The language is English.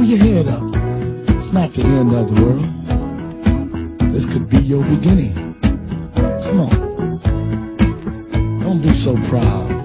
your head up. It's not the end of the world. This could be your beginning. Come on. Don't be so proud.